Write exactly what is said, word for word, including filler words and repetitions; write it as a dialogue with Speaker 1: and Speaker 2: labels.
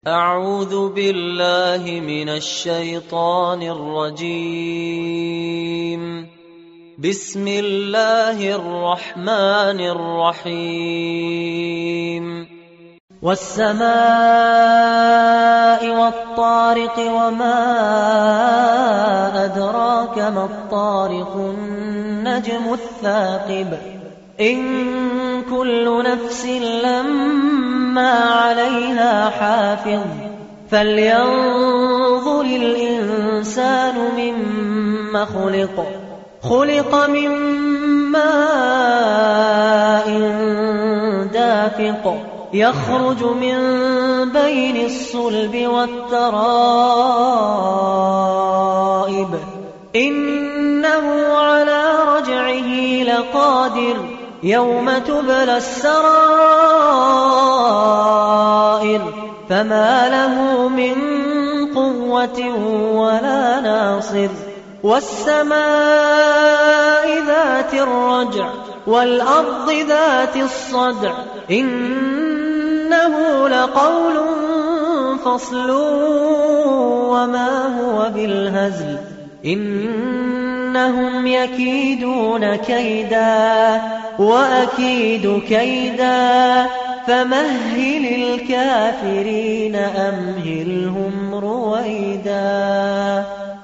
Speaker 1: أعوذ بالله من الشيطان الرجيم. بسم الله الرحمن الرحيم.
Speaker 2: والسماء والطارق وما أدراك ما الطارق النجم الثاقب إن كل نفس لما عليها حافظ فلينظر الإنسان مما خلق خلق من ماء دافق يخرج من بين الصلب والترائب إنه على رجعه لقادر يوم تبلى السرائر فما له من قوة ولا ناصر والسماء ذات الرجع والأرض ذات الصدع إنه لقول فصل وما هو بالهزل إنهم يكيدون كيدا وأكيد كيدا فمهل الكافرين أمهلهم رويدا.